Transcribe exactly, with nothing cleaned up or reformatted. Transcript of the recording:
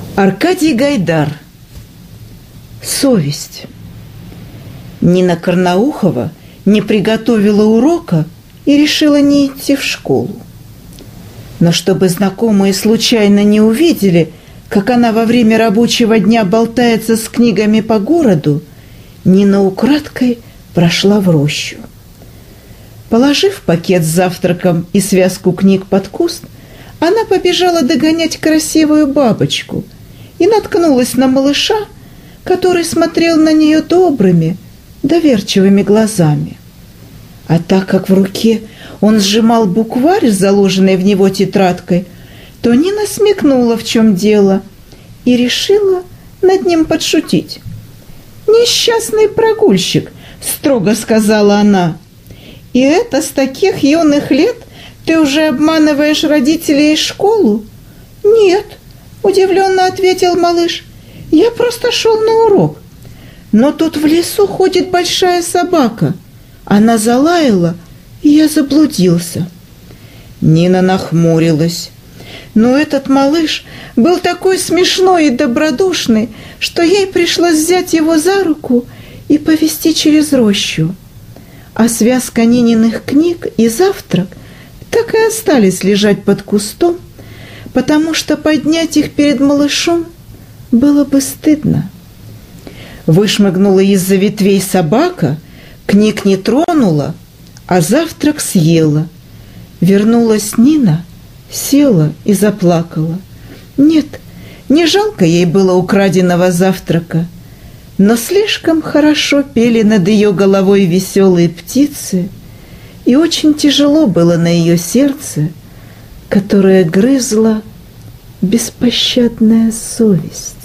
Аркадий Гайдар. Совесть. Нина Карнаухова не приготовила урока и решила не идти в школу. Но чтобы знакомые случайно не увидели, как она во время рабочего дня болтается с книгами по городу, Нина украдкой прошла в рощу. Положив пакет с завтраком и связку книг под куст, она побежала догонять красивую бабочку и наткнулась на малыша, который смотрел на нее добрыми, доверчивыми глазами. А так как в руке он сжимал букварь с заложенной в него тетрадкой, то Нина смекнула, в чем дело, и решила над ним подшутить. «Несчастный прогульщик», — строго сказала она, — «и это с таких юных лет ты уже обманываешь родителей и школу?» «Нет», — удивленно ответил малыш, — «я просто шел на урок. Но тут в лесу ходит большая собака. Она залаяла, и я заблудился». Нина нахмурилась. Но этот малыш был такой смешной и добродушный, что ей пришлось взять его за руку и повести через рощу. А связка Нининых книг и завтрак так и остались лежать под кустом, потому что поднять их перед малышом было бы стыдно. Вышмыгнула из-за ветвей собака, книг не тронула, а завтрак съела. Вернулась Нина, села и заплакала. Нет, не жалко ей было украденного завтрака, но слишком хорошо пели над ее головой веселые птицы, и очень тяжело было на ее сердце, которое грызла беспощадная совесть.